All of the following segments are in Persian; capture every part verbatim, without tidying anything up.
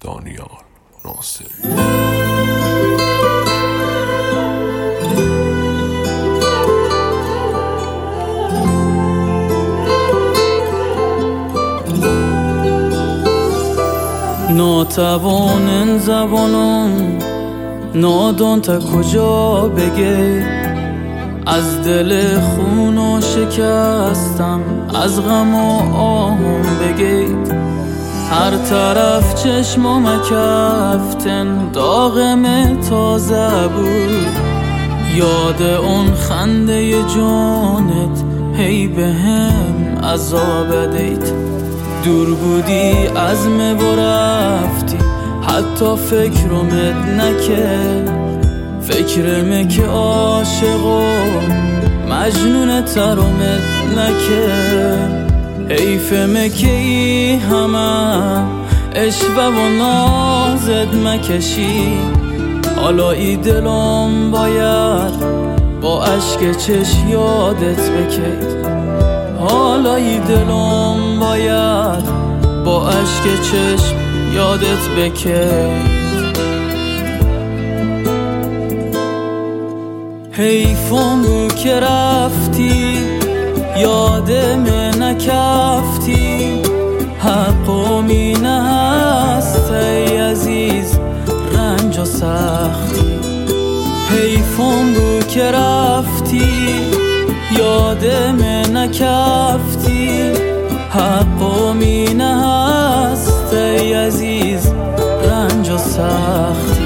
دانیال ناصری. ناتوانن زبانم نادان تا کجا بگی، از دل خون و شکستم از غم و آهم بگید. هر طرف چشم و مکفتن داغم تازه بود، یاد اون خنده جانت هی به هم عذاب دیت. دور بودی عزم و رفتی حتی فکرمت نکرد، فکرمه که عاشق و مجنون ترمت نکرد. حیفمه که ای همه عشوه و نازت مکشی، حالا ای دلم باید با عشق چشم یادت بکید. حالا ای دلم باید با عشق چشم یادت بکید. حیفم رو که رفتی یادم نکفتی، حقم اینه هست ای عزیز رنج و سختی. حیفم رو که رفتی یادم نکفتی، حقم اینه هست ای عزیز رنج و سختی.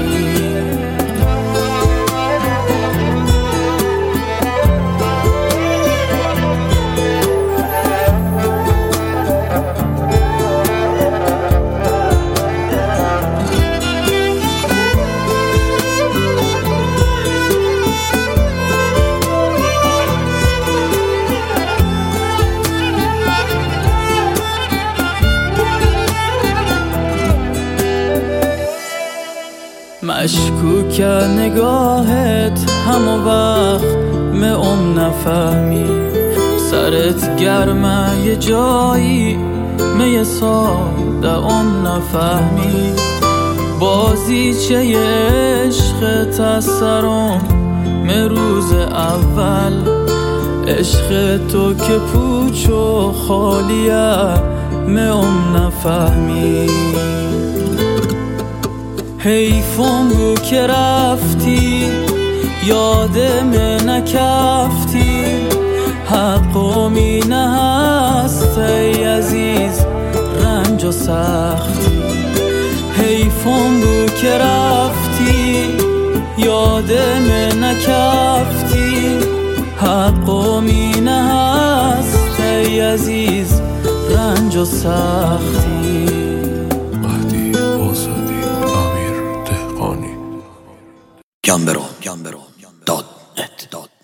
مشکوک نگاهت همو وقت مهم نفهمی، سرت گرمه یه جایی می ساده ام نفهمی. بازیچه عشقت از سرم می روز اول، عشق تو که پوچ و خالیه مهم نفهمی. حیفم رو که رفتی یادم نکفتی، حقم اینه هست ای عزیز رنج و سختی. حیفم رو که رفتی یادم نکفتی، حقم اینه هست ای عزیز رنج و سختی. گمبرو داد نت